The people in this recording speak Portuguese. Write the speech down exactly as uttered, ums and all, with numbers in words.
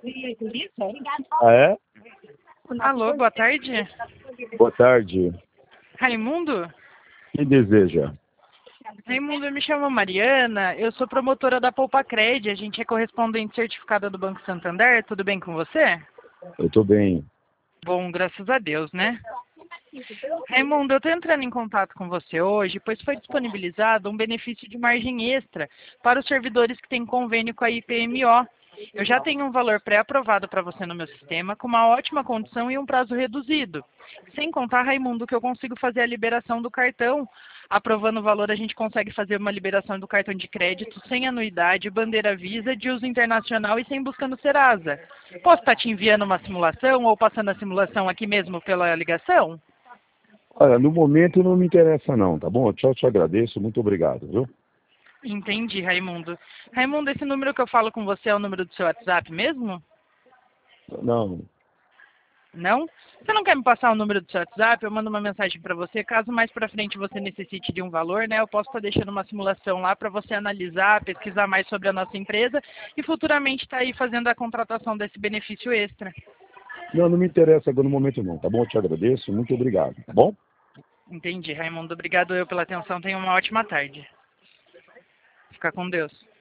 Ah, é? Alô, boa tarde. Boa tarde. Raimundo? Quem deseja? Raimundo, eu me chamo Mariana, eu sou promotora da Poupacred, a gente é correspondente certificada do Banco Santander, tudo bem com você? Eu tô bem. Bom, graças a Deus, né? Raimundo, eu estou entrando em contato com você hoje, pois foi disponibilizado um benefício de margem extra para os servidores que têm convênio com a I P M O. Eu já tenho um valor pré-aprovado para você no meu sistema, com uma ótima condição e um prazo reduzido. Sem contar, Raimundo, que eu consigo fazer a liberação do cartão. Aprovando o valor, a gente consegue fazer uma liberação do cartão de crédito sem anuidade, bandeira Visa, de uso internacional e sem busca no Serasa. Posso estar te enviando uma simulação ou passando a simulação aqui mesmo pela ligação? Olha, no momento não me interessa não, tá bom? Tchau, te agradeço, muito obrigado, viu? Entendi, Raimundo. Raimundo, esse número que eu falo com você é o número do seu WhatsApp mesmo? Não, Não? Você não quer me passar o número do seu WhatsApp? Eu mando uma mensagem para você. Caso mais para frente você necessite de um valor, né? Eu posso estar deixando uma simulação lá para você analisar, pesquisar mais sobre a nossa empresa e futuramente estar aí fazendo a contratação desse benefício extra. não, não me interessa agora no momento não, tá bom? Eu te agradeço, muito obrigado, tá bom? Entendi, Raimundo. Obrigado eu pela atenção. Tenha uma ótima tarde. Fica com Deus.